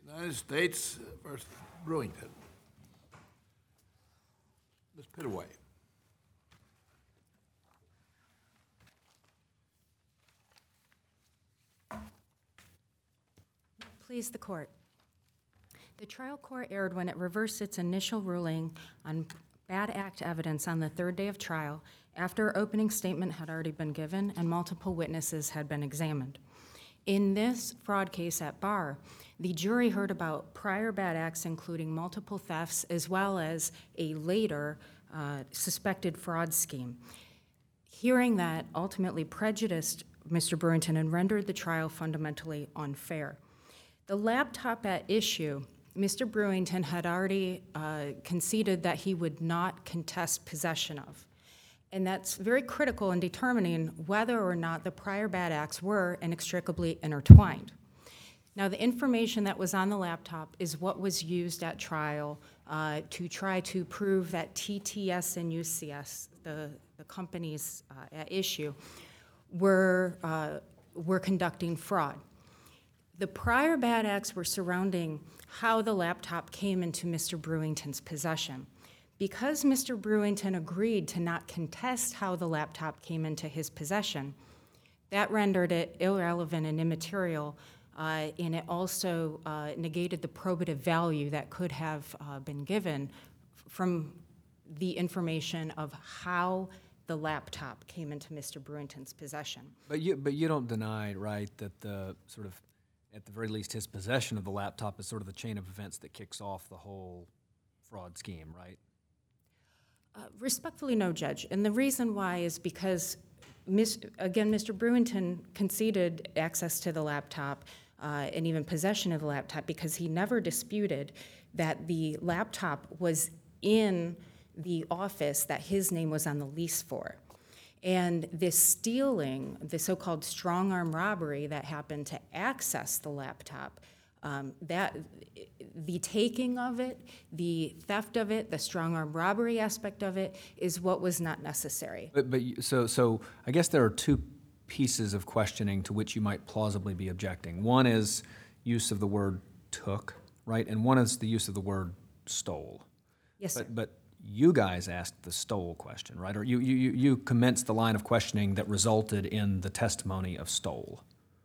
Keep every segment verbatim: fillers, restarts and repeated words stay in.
United States versus Brewington. Miz Pittaway. Please the court. The trial court erred when it reversed its initial ruling on bad act evidence on the third day of trial after opening statement had already been given and multiple witnesses had been examined. In this fraud case at bar, the jury heard about prior bad acts, including multiple thefts, as well as a later uh, suspected fraud scheme. Hearing that ultimately prejudiced Mister Brewington and rendered the trial fundamentally unfair. The laptop at issue, Mister Brewington had already uh, conceded that he would not contest possession of. And that's very critical in determining whether or not the prior bad acts were inextricably intertwined. Now, the information that was on the laptop is what was used at trial uh, to try to prove that T T S and U C S, the, the companies uh, at issue, were, uh, were conducting fraud. The prior bad acts were surrounding how the laptop came into Mister Brewington's possession. Because Mister Brewington agreed to not contest how the laptop came into his possession, that rendered it irrelevant and immaterial, uh, and it also uh, negated the probative value that could have uh, been given from the information of how the laptop came into Mister Brewington's possession. But you, but you don't deny, right, that the sort of, at the very least, his possession of the laptop is sort of the chain of events that kicks off the whole fraud scheme, right? Uh, respectfully, no, Judge. And the reason why is because, mis- again, Mister Brewington conceded access to the laptop uh, and even possession of the laptop because he never disputed that the laptop was in the office that his name was on the lease for. And this stealing, the so-called strong-arm robbery that happened to access the laptop, um, that the taking of it, the theft of it, the strong-arm robbery aspect of it is what was not necessary. But, but you- so, so I guess there are two pieces of questioning to which you might plausibly be objecting. One is use of the word took, right? And one is the use of the word stole. Yes, sir. But, but you guys asked the stole question, right? Or you, you, you you commenced the line of questioning that resulted in the testimony of stole.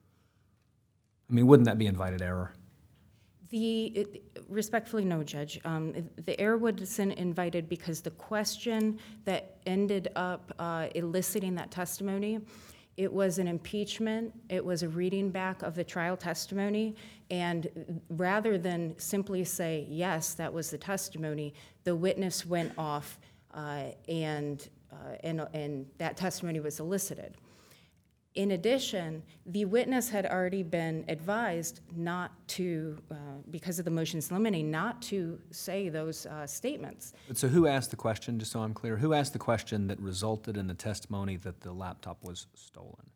I mean, wouldn't that be invited error? The, it, respectfully, no, Judge. Um, the error was invited because the question that ended up uh, eliciting that testimony, it was an impeachment, it was a reading back of the trial testimony, and rather than simply say, yes, that was the testimony, the witness went off uh, and, uh, and, and that testimony was elicited. In addition, the witness had already been advised not to, uh, because of the motions limiting, not to say those uh, statements. But so who asked the question, just so I'm clear, who asked the question that resulted in the testimony that the laptop was stolen?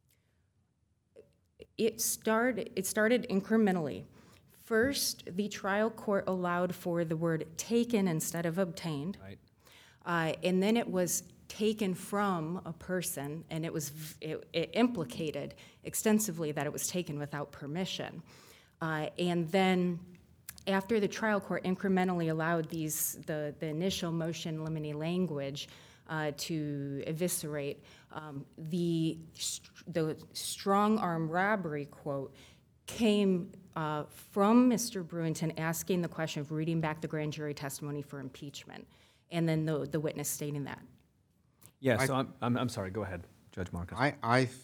It started, it started incrementally. First, the trial court allowed for the word taken instead of obtained. Right. Uh, and then it was taken from a person, and it was it, it implicated extensively that it was taken without permission. Uh, and then after the trial court incrementally allowed these the, the initial motion limine language uh, to eviscerate, um, the, the strong arm robbery quote came uh, from Mister Brewington asking the question of reading back the grand jury testimony for impeachment, and then the, the witness stating that. Yeah, so I'm, I'm, I'm sorry, go ahead, Judge Marcus. I, I th-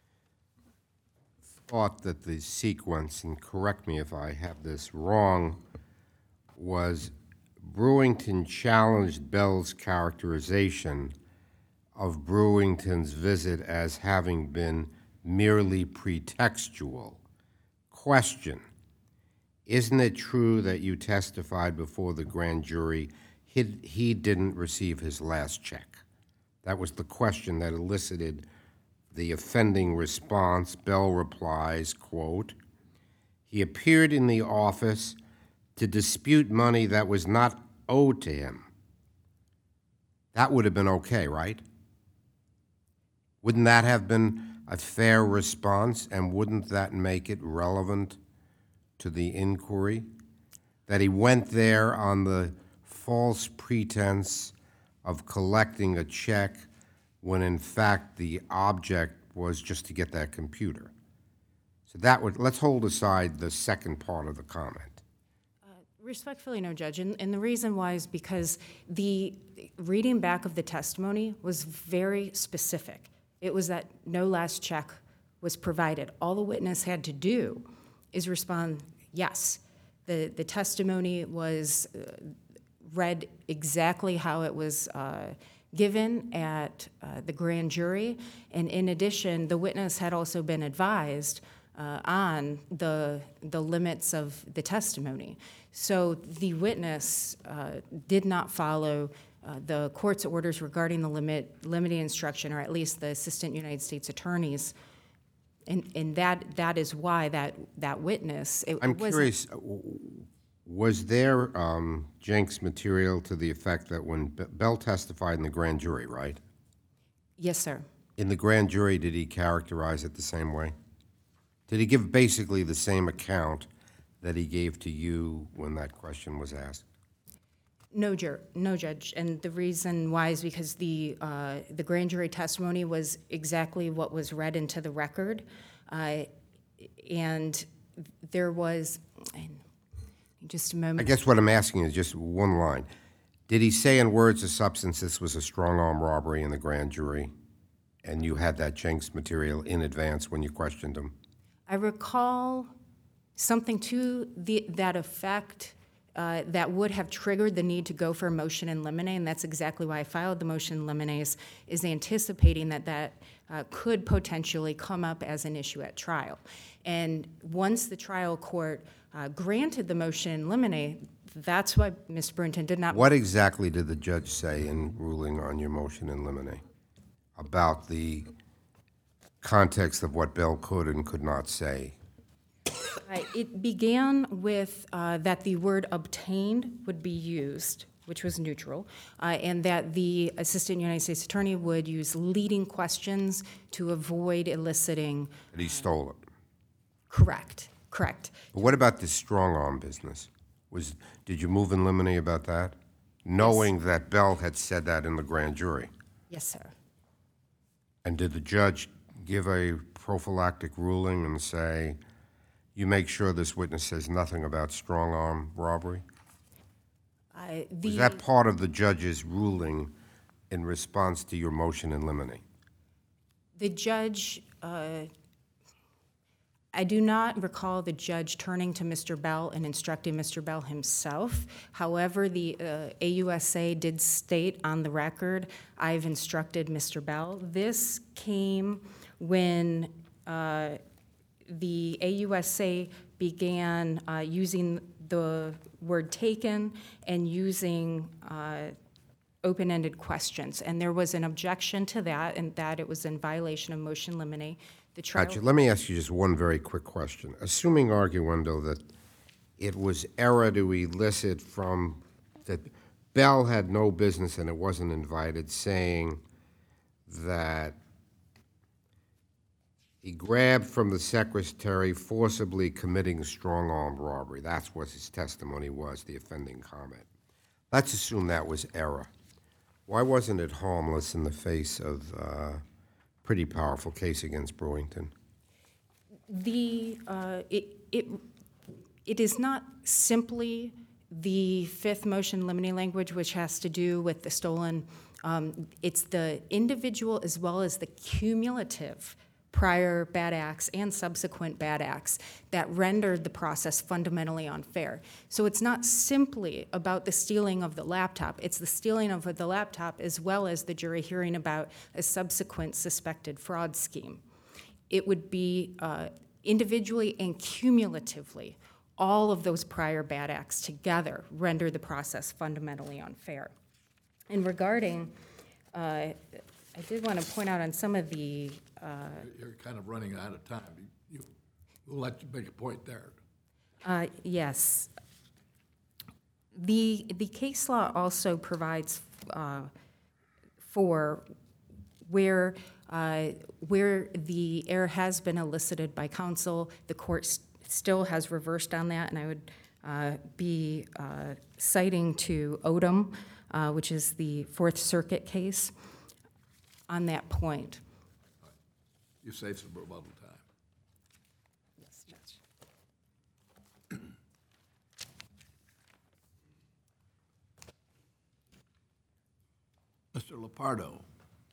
thought that the sequence, and correct me if I have this wrong, was Brewington challenged Bell's characterization of Brewington's visit as having been merely pretextual. Question, isn't it true that you testified before the grand jury he, he didn't receive his last check? That was the question that elicited the offending response. Bell replies, quote, he appeared in the office to dispute money that was not owed to him. That would have been okay, right? Wouldn't that have been a fair response, and wouldn't that make it relevant to the inquiry? That he went there on the false pretense of collecting a check when in fact the object was just to get that computer? So that would, let's hold aside the second part of the comment. Respectfully, no, Judge. And, and the reason why is because the reading back of the testimony was very specific. It was that no last check was provided. All the witness had to do is respond, yes. The, the testimony was uh, read exactly how it was uh, given at uh, the grand jury. And in addition, the witness had also been advised uh, on the, the limits of the testimony. So the witness uh, did not follow uh, the court's orders regarding the limit, limiting instruction, or at least the Assistant United States Attorney's. And, and that, that is why that, that witness, it I'm wasn't- curious, uh, was there um, Jenks material to the effect that when B- Bell testified in the grand jury, right? Yes, sir. In the grand jury, did he characterize it the same way? Did he give basically the same account that he gave to you when that question was asked? No, jur, no, Judge, and the reason why is because the uh, the grand jury testimony was exactly what was read into the record, uh, and there was, in just a moment. I guess what I'm asking is just one line. Did he say in words of substance this was a strong arm robbery in the grand jury, and you had that Jenks material in advance when you questioned him? I recall something to the, that effect uh, that would have triggered the need to go for a motion in limine, and that's exactly why I filed the motion in limine, is anticipating that that uh, could potentially come up as an issue at trial. And once the trial court uh, granted the motion in limine, that's why Miz Brewington did not. What exactly did the judge say in ruling on your motion in limine about the context of what Bell could and could not say? Uh, It began with uh, that the word obtained would be used, which was neutral, uh, and that the Assistant United States Attorney would use leading questions to avoid eliciting. That he stole it. Correct, correct. But what about this strong arm business? Was did you move in limine about that, knowing that Bell had said that in the grand jury? Yes, sir. And did the judge give a prophylactic ruling and say, you make sure this witness says nothing about strong arm robbery? Uh, Was the, that part of the judge's ruling in response to your motion in limine? the judge, uh, I do not recall the judge turning to Mister Bell and instructing Mister Bell himself. However, the uh, A U S A did state on the record, I've instructed Mister Bell. This came when uh, the A U S A began uh, using the word taken and using uh, open-ended questions. And there was an objection to that, and that it was in violation of motion limine. The trial. Gotcha. Let me ask you just one very quick question. Assuming, arguendo, that it was error to elicit from, that Bell had no business and it wasn't invited, saying that he grabbed from the secretary, forcibly committing strong-armed robbery. That's what his testimony was, the offending comment. Let's assume that was error. Why wasn't it harmless in the face of uh, pretty powerful case against Brewington? The, uh, it, it, it is not simply the fifth motion limiting language, which has to do with the stolen. Um, it's the individual as well as the cumulative prior bad acts and subsequent bad acts that rendered the process fundamentally unfair. So it's not simply about the stealing of the laptop, it's the stealing of the laptop as well as the jury hearing about a subsequent suspected fraud scheme. It would be uh, individually and cumulatively, all of those prior bad acts together render the process fundamentally unfair. And regarding, uh, I did want to point out on some of the You're kind of running out of time. You, we'll let you make a point there. Uh, Yes. The, the case law also provides uh, for where, uh, where the error has been elicited by counsel, the court s- still has reversed on that, and I would uh, be uh, citing to Odom, uh, which is the Fourth Circuit case, on that point. You save some rebuttal time. Yes, Judge. Mister Lepardo.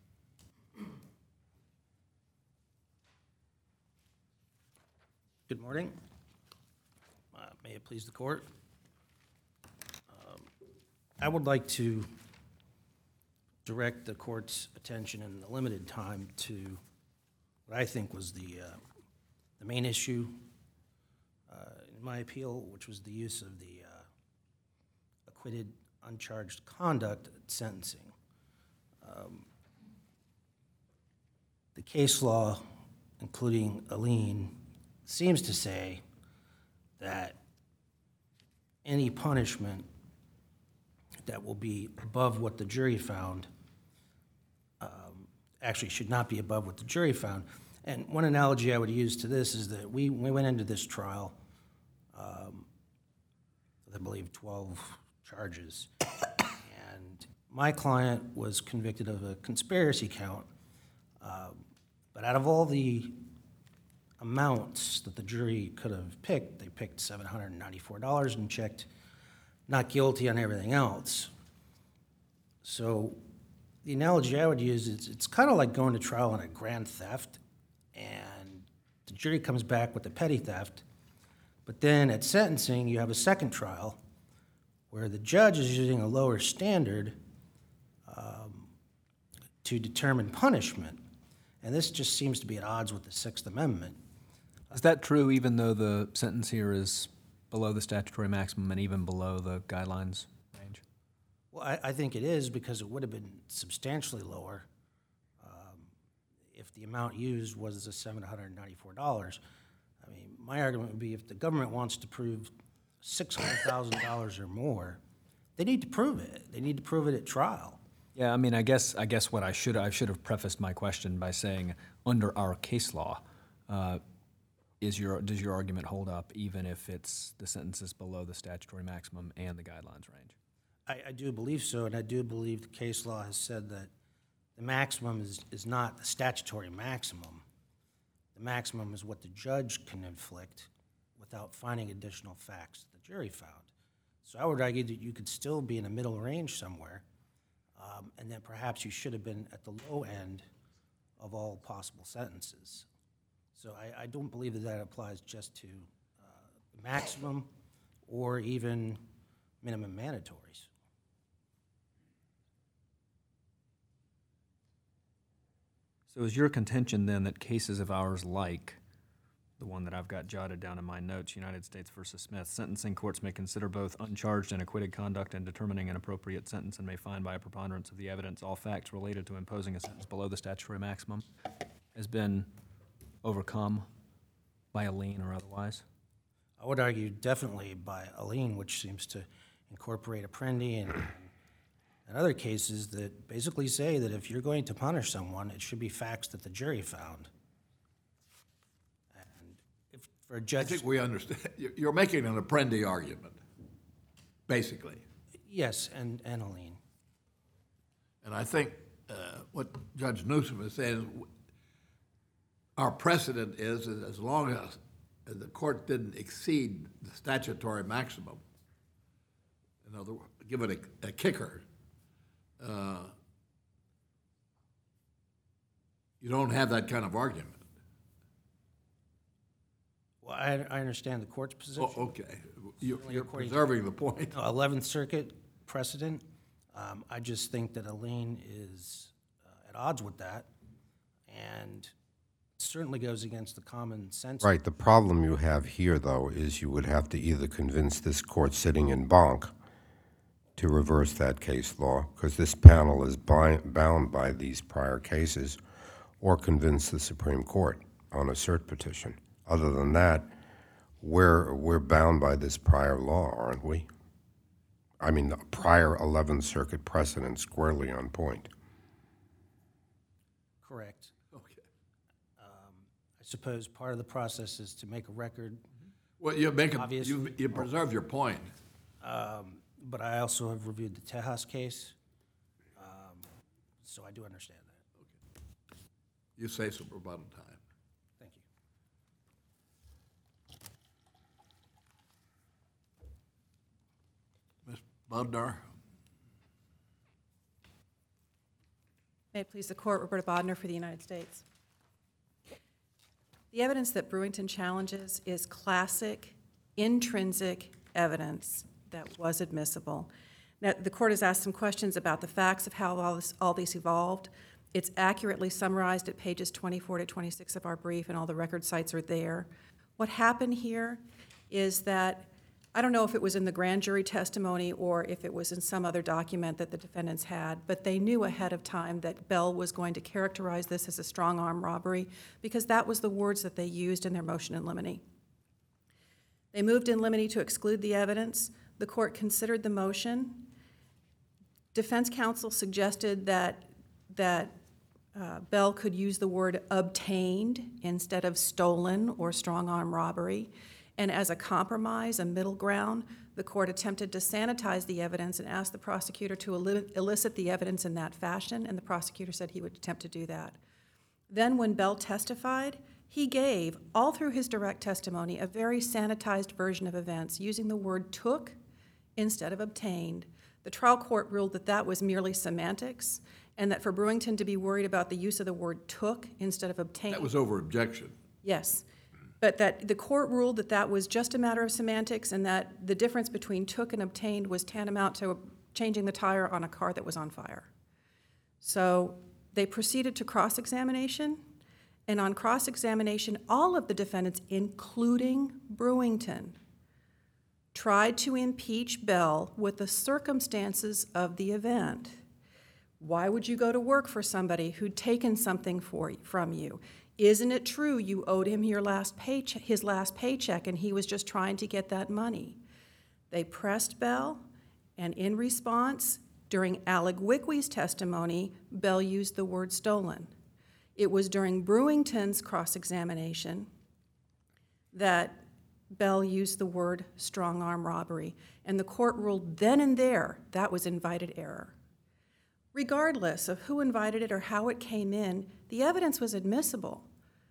Good morning. Uh, May it please the court. Um, I would like to direct the court's attention in the limited time to what I think was the, uh, the main issue uh, in my appeal, which was the use of the uh, acquitted, uncharged conduct at sentencing. Um, The case law, including Aline, seems to say that any punishment that will be above what the jury found um, actually should not be above what the jury found. And one analogy I would use to this is that we, we went into this trial, um, with, I believe, twelve charges. And my client was convicted of a conspiracy count. Um, but out of all the amounts that the jury could have picked, they picked seven hundred ninety-four dollars and checked not guilty on everything else. So the analogy I would use is it's kind of like going to trial on a grand theft, and the jury comes back with a petty theft, but then at sentencing you have a second trial where the judge is using a lower standard um, to determine punishment. And this just seems to be at odds with the Sixth Amendment. Is that true even though the sentence here is below the statutory maximum and even below the guidelines range? Well, I, I think it is, because it would have been substantially lower um, if the amount used was the seven hundred ninety-four dollars. I mean, my argument would be if the government wants to prove six hundred thousand dollars or more, they need to prove it. They need to prove it at trial. Yeah, I mean, I guess I guess what I should I should have prefaced my question by saying, under our case law, uh, is your does your argument hold up even if it's the sentence is below the statutory maximum and the guidelines range? I, I do believe so, and I do believe the case law has said that the maximum is, is not the statutory maximum. The maximum is what the judge can inflict without finding additional facts that the jury found. So I would argue that you could still be in a middle range somewhere, um, and that perhaps you should have been at the low end of all possible sentences. So I, I don't believe that that applies just to uh, maximum or even minimum mandatories. So is your contention then that cases of ours like the one that I've got jotted down in my notes, United States versus Smith, sentencing courts may consider both uncharged and acquitted conduct in determining an appropriate sentence and may find by a preponderance of the evidence all facts related to imposing a sentence below the statutory maximum, has been overcome by a lien or otherwise? I would argue definitely by Aline, which seems to incorporate Apprendi and, and other cases that basically say that if you're going to punish someone, it should be facts that the jury found. And if for a I judge, think we understand. You- You're making an Apprendi argument, basically. yes, and, and Aline. And I think uh, what Judge Newsom is saying is w- our precedent is that as long as the court didn't exceed the statutory maximum, in other words, give it a, a kicker, uh, you don't have that kind of argument. Well, I, I understand the court's position. Oh, okay. You- Certainly You're according to- preserving the point. Eleventh Circuit precedent. Um, I just think that Aline is uh, at odds with that, and certainly goes against the common sense. Right, the problem you have here, though, is you would have to either convince this court sitting in Bonk to reverse that case law, because this panel is bi- bound by these prior cases, or convince the Supreme Court on a cert petition. Other than that, we're, we're bound by this prior law, aren't we? I mean, the prior eleventh Circuit precedent squarely on point. Correct. Okay. I suppose part of the process is to make a record Well, you make, a- Obviously. you, you preserve your point. Um, But I also have reviewed the Tejas case, um, so I do understand that. You say some rebuttal time. Thank you. Miz Bodnar? May it please the Court, Roberta Bodnar for the United States. The evidence that Brewington challenges is classic, intrinsic evidence that was admissible. Now, the Court has asked some questions about the facts of how all this, all these evolved. It's accurately summarized at pages twenty-four to twenty-six of our brief, and all the record sites are there. What happened here is that, I don't know if it was in the grand jury testimony or if it was in some other document that the defendants had, but they knew ahead of time that Bell was going to characterize this as a strong-arm robbery because that was the words that they used in their motion in limine. They moved in limine to exclude the evidence. The Court considered the motion. Defense counsel suggested that, that uh, Bell could use the word obtained instead of stolen or strong-arm robbery. And as a compromise, a middle ground, the Court attempted to sanitize the evidence and asked the prosecutor to eli- elicit the evidence in that fashion, and the prosecutor said he would attempt to do that. Then when Bell testified, he gave, all through his direct testimony, a very sanitized version of events, using the word took instead of obtained. The trial court ruled that that was merely semantics, and that for Brewington to be worried about the use of the word took instead of obtained. That was over objection. Yes, but that the court ruled that that was just a matter of semantics, and that the difference between took and obtained was tantamount to changing the tire on a car that was on fire. So they proceeded to cross-examination, and on cross-examination, all of the defendants, including Brewington, tried to impeach Bell with the circumstances of the event. Why would you go to work for somebody who'd taken something for, from you? Isn't it true you owed him your last paycheck, his last paycheck, and he was just trying to get that money? They pressed Bell, and in response, during Alec Wickwey's testimony, Bell used the word stolen. It was during Brewington's cross-examination that Bell used the word strong-arm robbery, and the court ruled then and there that was invited error. Regardless of who invited it or how it came in, the evidence was admissible.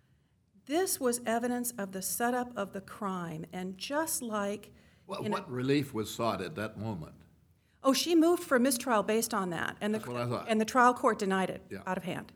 This was evidence of the setup of the crime, and just like... What, in a- what relief was sought at that moment? Oh, she moved for mistrial based on that, and the, That's what I thought. and the trial court denied it Yeah. out of hand.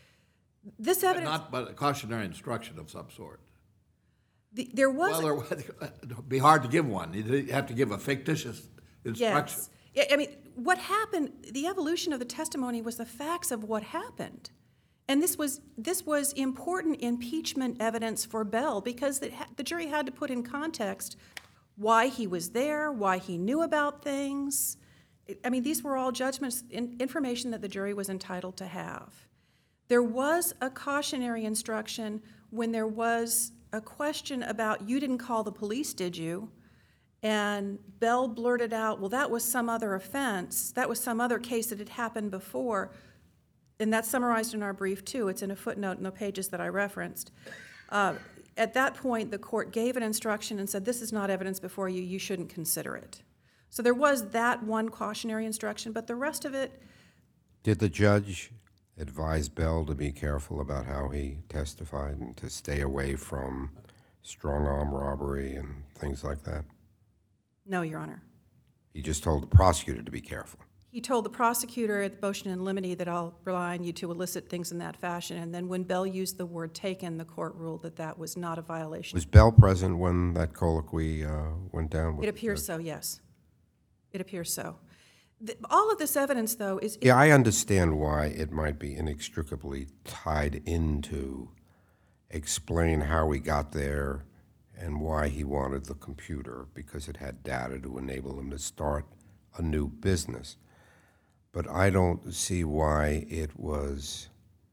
This But evidence... not, but a cautionary instruction of some sort. the, there was... Well, there would it'd be hard to give one. You'd have to give a fictitious instruction. Yes. I I mean, what happened, the evolution of the testimony was the facts of what happened. And this was, this was important impeachment evidence for Bell because it ha- the jury had to put in context why he was there, why he knew about things. It- I mean, these were all judgments, in, information that the jury was entitled to have. There was a cautionary instruction when there was a question about, you didn't call the police, did you? And Bell blurted out, well, that was some other offense. That was some other case that had happened before. And that's summarized in our brief, too. It's in a footnote in the pages that I referenced. Uh, at that point, the court gave an instruction and said, this is not evidence before you. You shouldn't consider it. So there was that one cautionary instruction, but the rest of it... Did the judge advise Bell to be careful about how he testified and to stay away from strong-arm robbery and things like that? No, Your Honor. He just told the prosecutor to be careful. He told the prosecutor at the motion in limine that I'll rely on you to elicit things in that fashion. And then when Bell used the word taken, the court ruled that that was not a violation. Was Bell present when that colloquy uh, went down? with It the appears judge? so, yes. It appears so. The, all of this evidence, though, is... Yeah, I understand why it might be inextricably tied into explain how he got there and why he wanted the computer, because it had data to enable him to start a new business. But I don't see why it was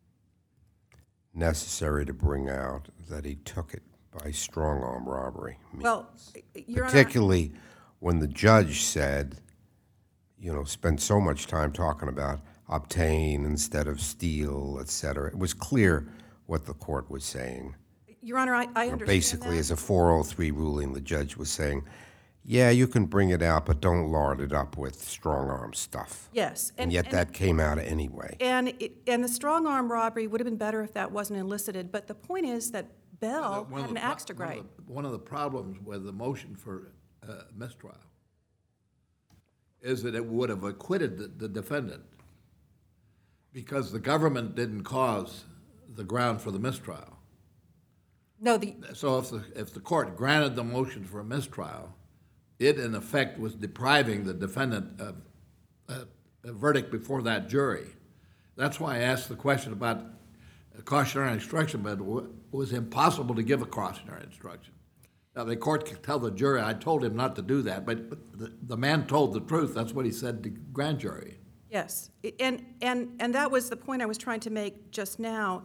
necessary to bring out that he took it by strong-arm robbery. Well, Your Honor... Particularly when the judge said, you know, spent so much time talking about obtain instead of steal, et cetera. It was clear what the court was saying. Your Honor, I, I understand Basically, that. as a four oh three ruling, the judge was saying, yeah, you can bring it out, but don't lard it up with strong-arm stuff. Yes. And yet that came out anyway. And, it- and the strong-arm robbery would have been better if that wasn't elicited, but the point is that Bell One of had the an pro- axe to one of grind. the- One of the problems with the motion for uh, mistrial is that it would have acquitted the- the defendant because the government didn't cause the ground for the mistrial. No, the, So if the, if the court granted the motion for a mistrial, it in effect was depriving the defendant of a, a verdict before that jury. That's why I asked the question about a cautionary instruction, but it wa- was impossible to give a cautionary instruction. Now, the court could tell the jury, I told him not to do that, but, but the, the man told the truth. That's what he said to grand jury. yes. And, and, and that was the point I was trying to make just now.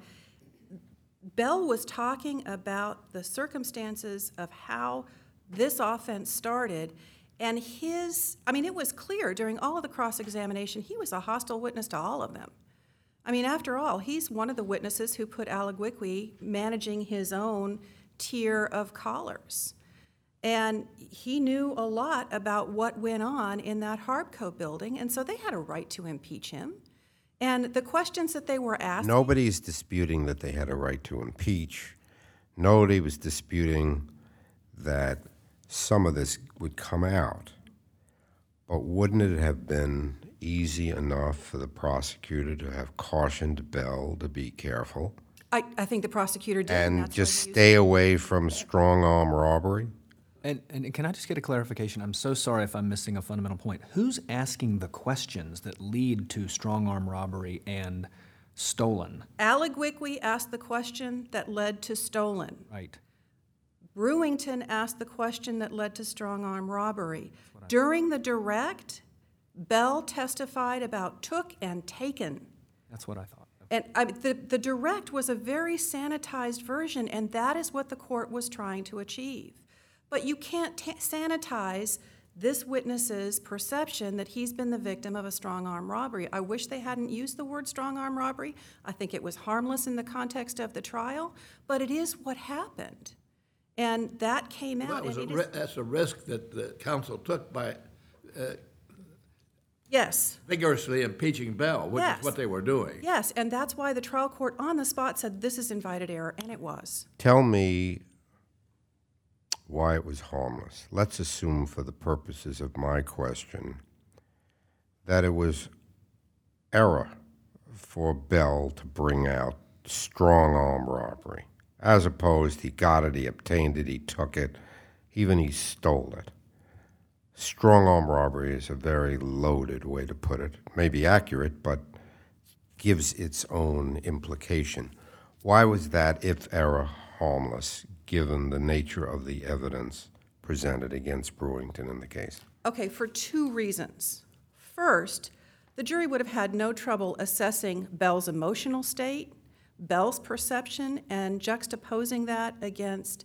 Bell was talking about the circumstances of how this offense started, and his, I mean, it was clear during all of the cross-examination, he was a hostile witness to all of them. I mean, after all, he's one of the witnesses who put Alaguiqui managing his own tier of callers. And he knew a lot about what went on in that Harbco building, and so they had a right to impeach him. And the questions that they were asking... Nobody's disputing that they had a right to impeach. Nobody was disputing that some of this would come out. But wouldn't it have been easy enough for the prosecutor to have cautioned Bell to be careful I, I think the prosecutor did. and that's why just he used- stay away from strong-arm robbery? And, and can I just get a clarification? I'm so sorry if I'm missing a fundamental point. Who's asking the questions that lead to strong-arm robbery and stolen? Alaguiqui asked the question that led to stolen. Right. Brewington asked the question that led to strong-arm robbery. During the direct, Bell testified about took and taken. That's what I thought. And I, mean, the, the direct was a very sanitized version, and that is what the court was trying to achieve. But you can't ta- sanitize this witness's perception that he's been the victim of a strong-arm robbery. I wish they hadn't used the word strong-arm robbery. I think it was harmless in the context of the trial, but it is what happened. And that came out. That was a, and it ri- is- that's a risk that the council took by yes. vigorously impeaching Bell, which Yes. is what they were doing. Yes, and that's why the trial court on the spot said this is invited error, and it was. Tell me why it was harmless. Let's assume for the purposes of my question that it was error for Bell to bring out strong-arm robbery, as opposed he got it, he obtained it, he took it, even he stole it. Strong-arm robbery is a very loaded way to put it. It may be accurate, but gives its own implication. Why was that, if error, harmless, given the nature of the evidence presented against Brewington in the case? Okay, for two reasons. First, the jury would have had no trouble assessing Bell's emotional state, Bell's perception, and juxtaposing that against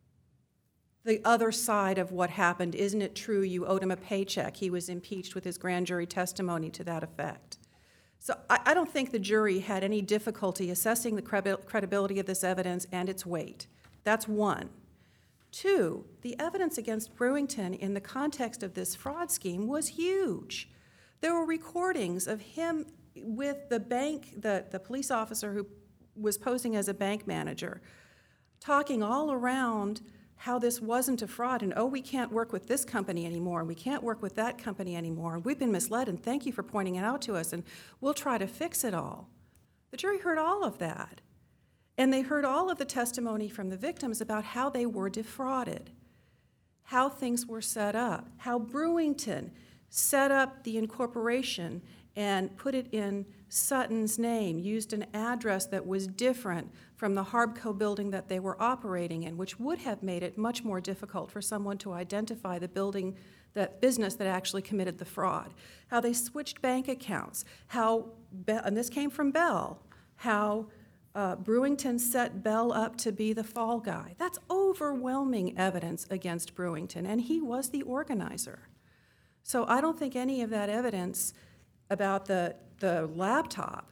the other side of what happened. Isn't it true you owed him a paycheck? He was impeached with his grand jury testimony to that effect. So I, I don't think the jury had any difficulty assessing the credi- credibility of this evidence and its weight. That's one. Two, the evidence against Brewington in the context of this fraud scheme was huge. There were recordings of him with the bank, the, the police officer who was posing as a bank manager, talking all around how this wasn't a fraud and, oh, we can't work with this company anymore and we can't work with that company anymore and we've been misled and thank you for pointing it out to us and we'll try to fix it all. The jury heard all of that. And they heard all of the testimony from the victims about how they were defrauded, how things were set up, how Brewington set up the incorporation and put it in Sutton's name, used an address that was different from the Harbco building that they were operating in, which would have made it much more difficult for someone to identify the building, that business that actually committed the fraud. How they switched bank accounts, how, Be- and this came from Bell, how uh, Brewington set Bell up to be the fall guy. That's overwhelming evidence against Brewington, and he was the organizer. So I don't think any of that evidence about the, the laptop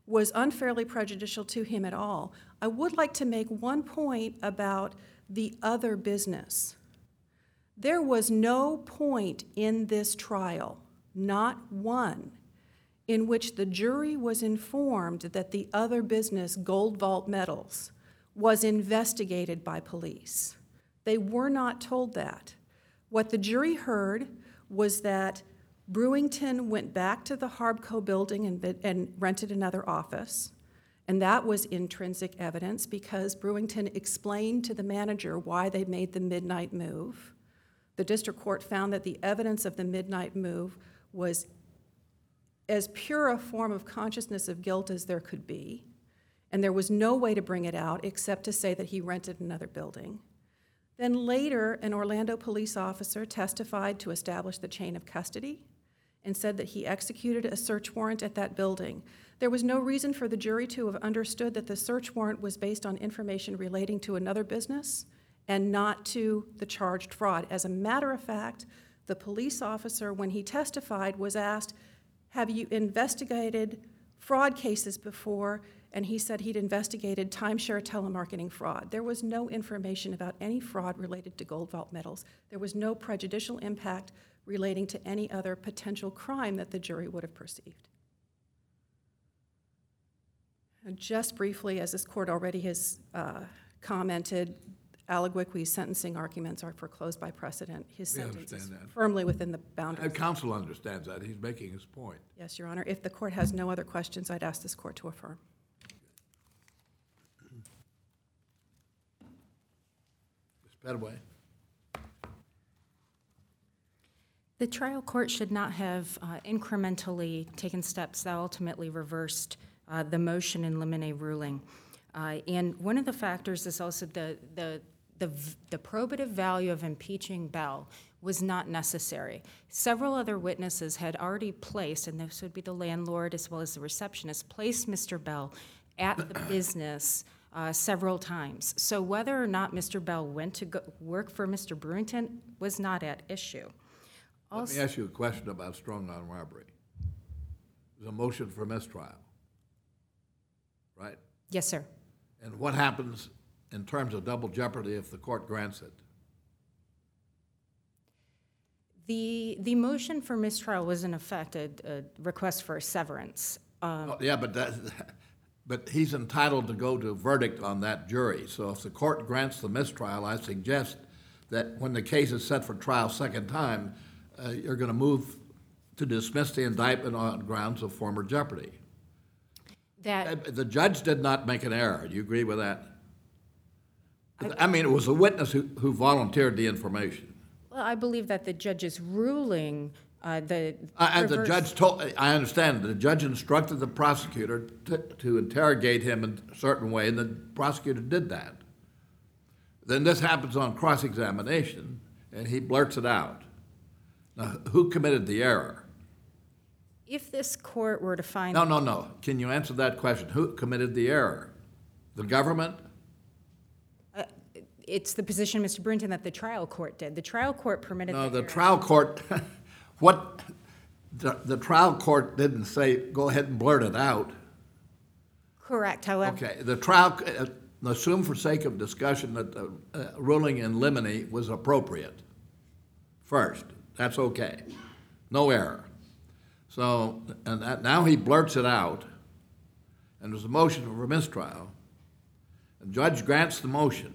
was unfairly prejudicial to him at all. I would like to make one point about the other business. There was no point in this trial, not one, in which the jury was informed that the other business, Gold Vault Metals, was investigated by police. They were not told that. What the jury heard was that Brewington went back to the Harbco building and, bid- and rented another office, and that was intrinsic evidence because Brewington explained to the manager why they made the midnight move. The district court found that the evidence of the midnight move was as pure a form of consciousness of guilt as there could be, and there was no way to bring it out except to say that he rented another building. Then later, an Orlando police officer testified to establish the chain of custody and said that he executed a search warrant at that building. There was no reason for the jury to have understood that the search warrant was based on information relating to another business and not to the charged fraud. As a matter of fact, the police officer, when he testified, was asked, have you investigated fraud cases before? And he said he'd investigated timeshare telemarketing fraud. There was no information about any fraud related to Gold Vault Metals. There was no prejudicial impact relating to any other potential crime that the jury would have perceived. And just briefly, as this court already has uh, commented, Alaguiqui's sentencing arguments are foreclosed by precedent. His We sentence is understand that. firmly within the Uh, boundaries. Counsel understands that. He's making his point. Yes, Your Honor. If the court has no other questions, I'd ask this court to affirm. Miz Pettaway? The trial court should not have uh, incrementally taken steps that ultimately reversed uh, the motion in limine ruling. Uh, And one of the factors is also the, the, the v- the probative value of impeaching Bell was not necessary. Several other witnesses had already placed, and this would be the landlord as well as the receptionist, placed Mister Bell at the business uh, several times. So whether or not Mister Bell went to go work for Mister Brewington was not at issue. Let me ask you a question about strong arm robbery. There's a motion for mistrial, right? Yes, sir. And what happens in terms of double jeopardy if the court grants it? The, the motion for mistrial was in effect a, a request for a severance. Um, Oh, yeah, but that, but he's entitled to go to a verdict on that jury. So if the court grants the mistrial, I suggest that when the case is set for trial second time, uh, you're going to move to dismiss the indictment on grounds of former jeopardy. That, Uh, The judge did not make an error. Do you agree with that? I mean, it was a witness who, who volunteered the information. well, I believe that the judge's ruling, uh, the. Uh, And the reverse- judge told, I understand, the judge instructed the prosecutor to, to interrogate him in a certain way, and the prosecutor did that. Then this happens on cross-examination, and he blurts it out. Now, who committed the error? If this court were to find. No, no, no. Can you answer that question? Who committed the error? The government? It's the position, Mister Brewington, that the trial court did. The trial court permitted. No, the error. trial court, what, the, the trial court didn't say, go ahead and blurt it out. Correct, however. Okay, the trial, uh, assume for sake of discussion that the uh, ruling in limine was appropriate. First, that's okay. No error. So, and that, now he blurts it out, and there's a motion for mistrial. The judge grants the motion.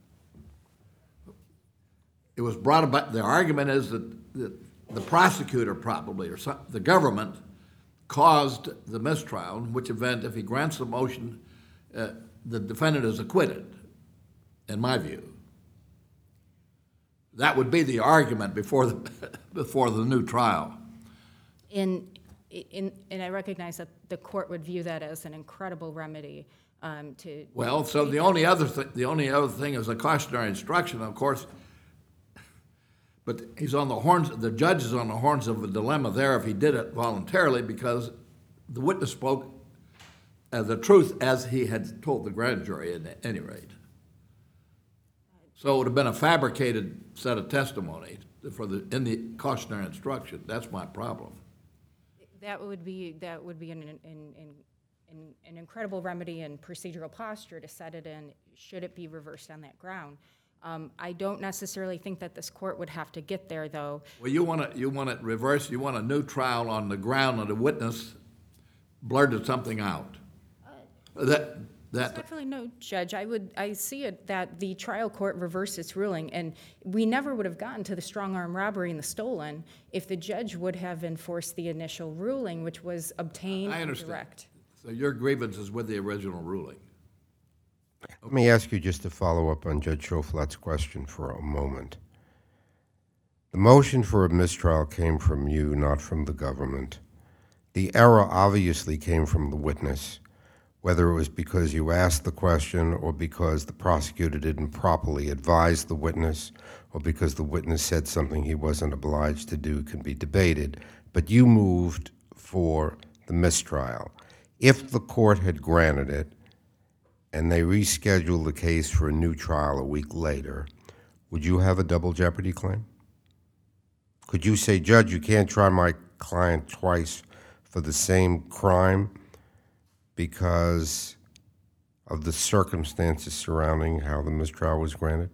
It was brought about, the argument is that the, the prosecutor probably, or some, the government, caused the mistrial, in which event, if he grants the motion, uh, the defendant is acquitted, in my view. That would be the argument before the, before the new trial. In, in, and I recognize that the court would view that as an incredible remedy um, to. Well, so the only other thi- the only other thing is a cautionary instruction, of course. But he's on the horns. The judge is on the horns of a dilemma there if he did it voluntarily, because the witness spoke uh, the truth as he had told the grand jury. At any rate, so it would have been a fabricated set of testimony for the in the cautionary instruction. That's my problem. That would be, that would be an, an, an an, an incredible remedy and procedural posture to set it in, should it be reversed on that ground. Um, I don't necessarily think that this court would have to get there, though. Well, you want it, you want it reversed, you want a new trial on the ground that a witness blurted something out. That, that, Respectfully, no, Judge. I would, I see it that the trial court reversed its ruling, and we never would have gotten to the strong-arm robbery and the stolen if the judge would have enforced the initial ruling, which was obtained I and understand. direct. So your grievance is with the original ruling. Let me ask you just to follow up on Judge Schoflat's question for a moment. The motion for a mistrial came from you, not from the government. The error obviously came from the witness, whether it was because you asked the question or because the prosecutor didn't properly advise the witness or because the witness said something he wasn't obliged to do can be debated. But you moved for the mistrial. If the court had granted it and they rescheduled the case for a new trial a week later, would you have a double jeopardy claim? Could you say, Judge, you can't try my client twice for the same crime because of the circumstances surrounding how the mistrial was granted?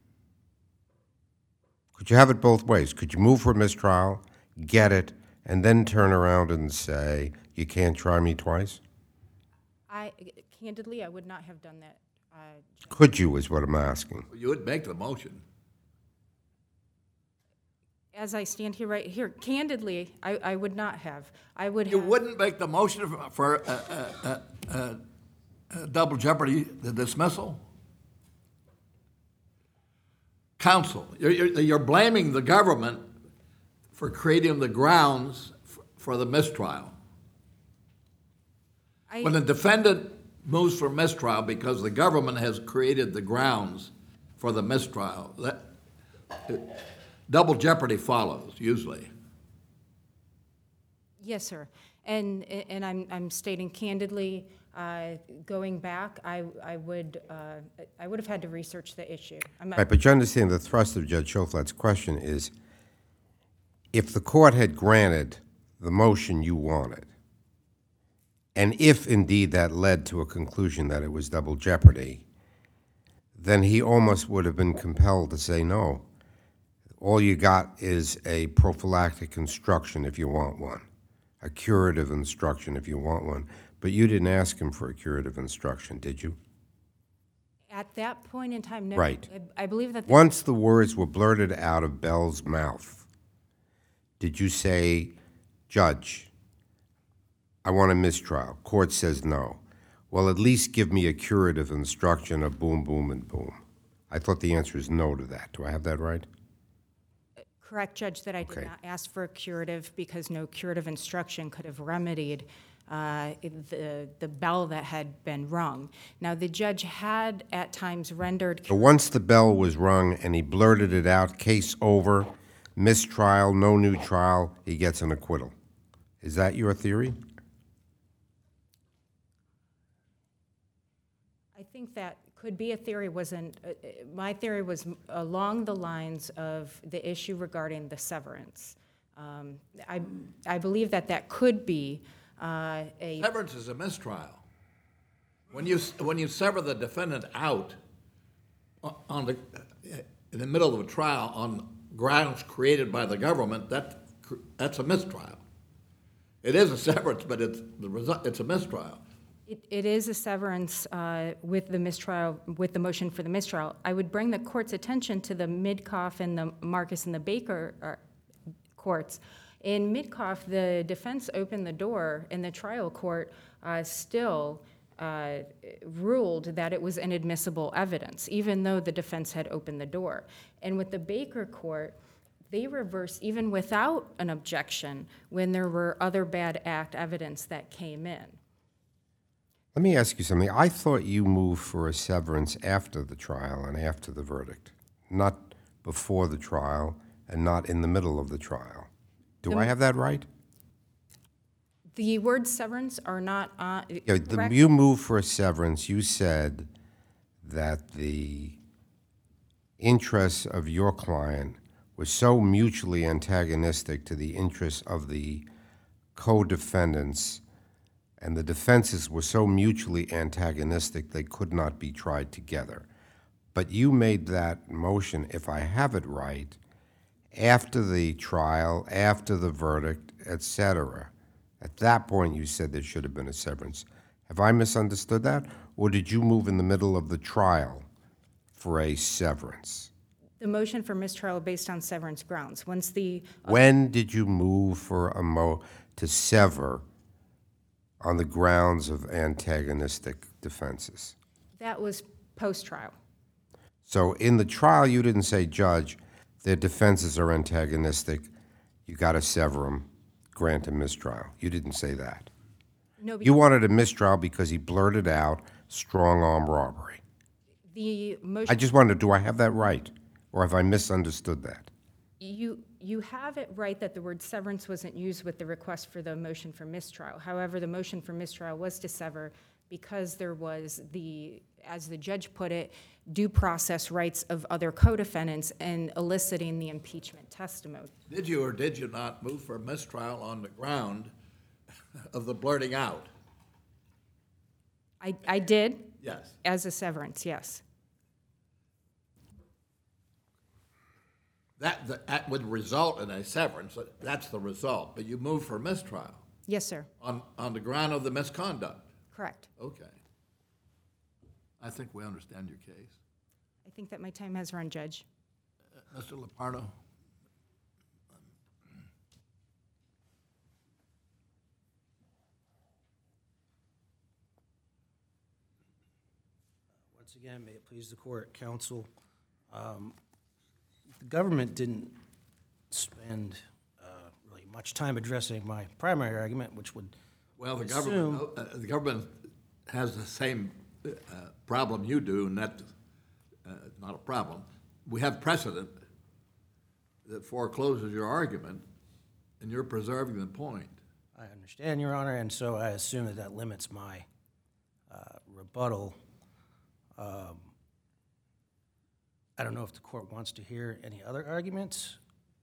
Could you have it both ways? Could you move for a mistrial, get it, and then turn around and say, you can't try me twice? I, candidly, I would not have done that. uh, Judge. Could you, is what I'm asking. You would make the motion. As I stand here right here, candidly, I, I would not have. I would You have. wouldn't make the motion for, for a, a, a, a double jeopardy, the dismissal? Counsel, you're, you're, you're blaming the government for creating the grounds for, for the mistrial. I- When the defendant moves for mistrial because the government has created the grounds for the mistrial, that, double jeopardy follows, usually. Yes, sir. And, and I'm, I'm stating candidly, uh, going back, I, I would, uh, I would have had to research the issue. I'm not- Right, but you understand the thrust of Judge Schoflat's question is, if the court had granted the motion you wanted, and if indeed that led to a conclusion that it was double jeopardy, then he almost would have been compelled to say no. All you got is a prophylactic instruction if you want one, a curative instruction if you want one. But you didn't ask him for a curative instruction, did you? At that point in time, no. Right. I, I believe that. the- Once the words were blurted out of Bell's mouth, did you say, Judge, I want a mistrial? Court says no. Well, at least give me a curative instruction of boom, boom, and boom. I thought the answer is no to that. Do I have that right? Correct, Judge, that I did Okay. not ask for a curative because no curative instruction could have remedied uh, the, the bell that had been rung. Now, the judge had at times rendered. So once the bell was rung and he blurted it out, case over, mistrial, no new trial, he gets an acquittal. Is that your theory? I think that could be a theory. Wasn't uh, uh, my theory was m- along the lines of the issue regarding the severance. Um, I I believe that that could be uh, a Severance is a mistrial. When you, when you sever the defendant out o- on the, in the middle of a trial on grounds created by the government, that, cr- that's a mistrial. It is a severance, but it's, the result, it's a mistrial. It, it is a severance uh, with the mistrial, with the motion for the mistrial. I would bring the court's attention to the Midcoff and the Marcus and the Baker uh, courts. In Midcoff, the defense opened the door, and the trial court uh, still uh, ruled that it was inadmissible evidence, even though the defense had opened the door. And with the Baker court, they reversed even without an objection when there were other bad act evidence that came in. Let me ask you something. I thought you moved for a severance after the trial and after the verdict, not before the trial and not in the middle of the trial. Do I have that right? The words severance are not on, Yeah, the, correct? you moved for a severance. You said that the interests of your client were so mutually antagonistic to the interests of the co-defendants and the defenses were so mutually antagonistic they could not be tried together. But you made that motion, if I have it right, after the trial, after the verdict, et cetera. At that point, you said there should have been a severance. Have I misunderstood that? Or did you move in the middle of the trial for a severance? The motion for mistrial based on severance grounds. Once the, When did you move for a mo, to sever on the grounds of antagonistic defenses? that was post-trial. So in the trial, you didn't say, Judge, their defenses are antagonistic, you got to sever them, grant a mistrial. You didn't say that. No, You because wanted a mistrial because he blurted out strong arm robbery. the I motion, just wondered, do I have that right? Or have I misunderstood that? you, you have it right that the word severance wasn't used with the request for the motion for mistrial. However, the motion for mistrial was to sever because there was the, as the judge put it, due process rights of other co-defendants and eliciting the impeachment testimony. Did you or did you not move for a mistrial on the ground of the blurting out? I, I did, Yes. as a severance, yes. That, that- that would result in a severance, that's the result, but you moved for mistrial Yes, sir, on, on the ground of the misconduct. correct. Okay. I think we understand your case. I think that my time has run, Judge. Mister Lepardo? Once again, may it please the court, counsel, um, the government didn't spend uh, really much time addressing my primary argument, which would Well, the assume- government, uh, the government has the same uh, problem you do, and that's uh, not a problem. We have precedent that forecloses your argument, and you're preserving the point. I understand, Your Honor, and so I assume that that limits my uh, rebuttal. Um, I don't know if the court wants to hear any other arguments.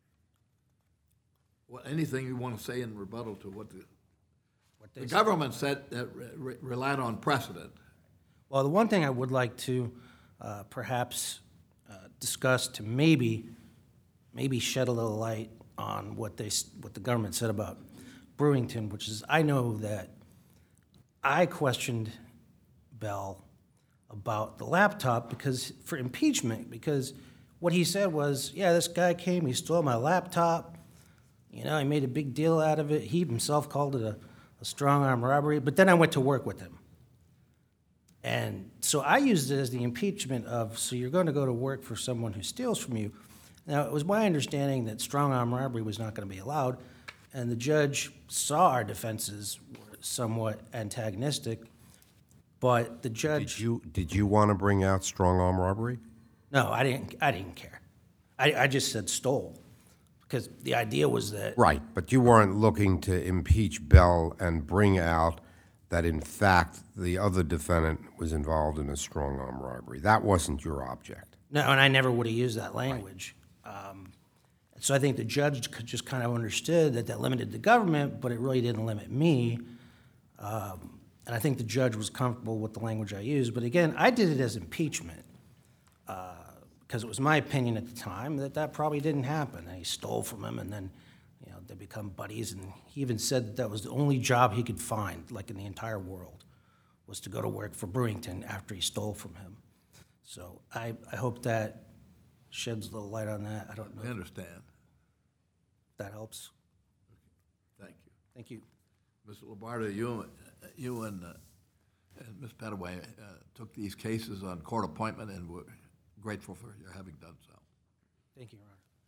Well, anything you want to say in rebuttal to what the, What they the said. government said, that re- re- relied on precedent. Well, the one thing I would like to uh, perhaps uh, discuss to maybe, maybe shed a little light on what they, s- what the government said about Brewington, which is, I know that I questioned Bell about the laptop because, for impeachment, because what he said was, yeah, this guy came, he stole my laptop, you know, he made a big deal out of it. He himself called it a, a strong-arm robbery, but then I went to work with him. And so I used it as the impeachment of, so you're going to go to work for someone who steals from you. Now, it was my understanding that strong-arm robbery was not going to be allowed, and the judge saw our defenses were somewhat antagonistic, but the judge... Did you, did you want to bring out strong arm robbery? No, I didn't, I didn't care. I, I just said stole, because the idea was that... Right, but you weren't looking to impeach Bell and bring out that, in fact, the other defendant was involved in a strong arm robbery. That wasn't your object. No, and I never would have used that language. Um, so I think the judge could just kind of understood that that limited the government, but it really didn't limit me. Um, and I think the judge was comfortable with the language I used. But again, I did it as impeachment because it was my opinion at the time that that probably didn't happen. And he stole from him, and then you know they become buddies. And he even said that that was the only job he could find, like in the entire world, was to go to work for Brewington after he stole from him. So I, I hope that sheds a little light on that. I don't I know if understand. that helps. Thank you. Thank you. Mister Lombardo, you, you and, uh, and Miz Pettaway uh, took these cases on court appointment, and we're grateful for your having done so. Thank you, Your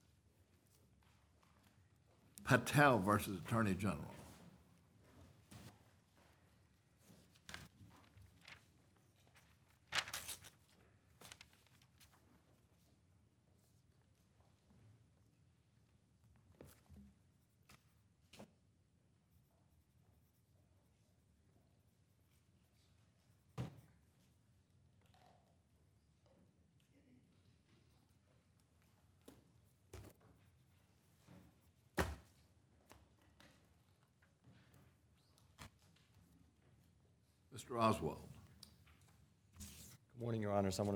Honor. Patel versus Attorney General. Mister Oswald. Good morning, Your Honors. I want to